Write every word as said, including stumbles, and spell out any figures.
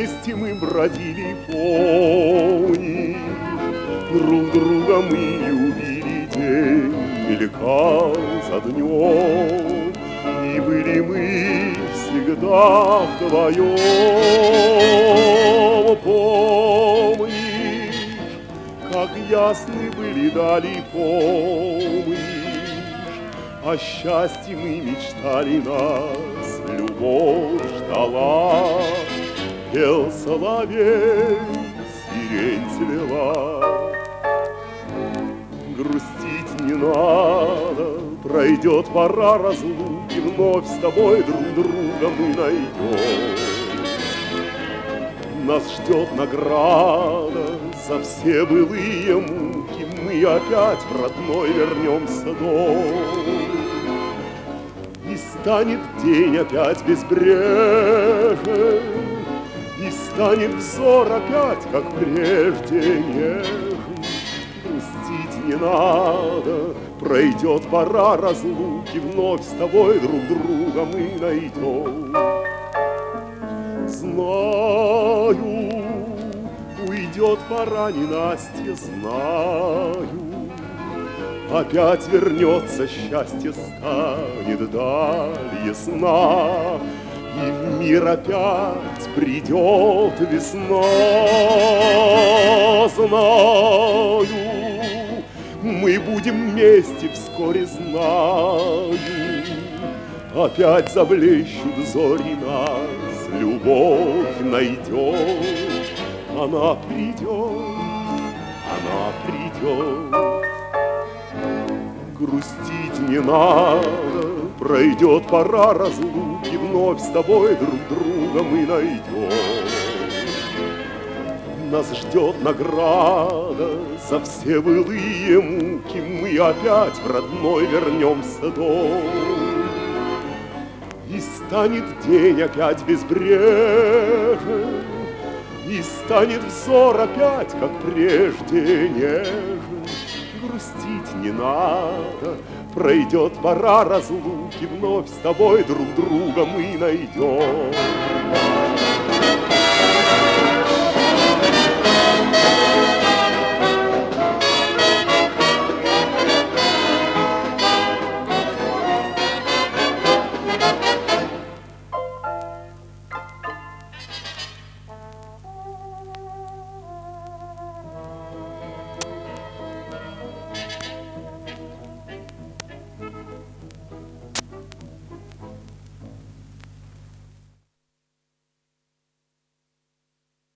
вместе мы бродили, помни, друг друга мы любили, день мелькал за днем, и были мы всегда вдвоем. Помнишь, как ясны были дали, помнишь, о счастье мы мечтали, нас любовь ждала, пел соловей, сирень цвела. Грустить не надо, пройдет пора разлуки, вновь с тобой друг друга мы найдем. Нас ждет награда за все былые муки, мы опять в родной вернемся дом. И станет день опять безбрежен, и станет взор опять, как прежде, нежен. Грустить не надо, пройдет пора разлуки, вновь с тобой друг друга мы найдем. Знаю, уйдет пора ненастья, знаю, опять вернется счастье, станет даль ясна, и в мир опять придет весна. Знаю, мы будем вместе вскоре, знаю, опять заблещут зори, нас любовь найдет. Она придет, она придет. Грустить не надо, пройдет пора разлуки, вновь с тобой друг друга мы найдем. Нас ждет награда за все былые муки, мы опять в родной вернемся дом. И станет день опять безбрежен, и станет взор опять, как прежде, нежен. Грустить не надо, пройдет пора разлуки, вновь с тобой друг друга мы найдем.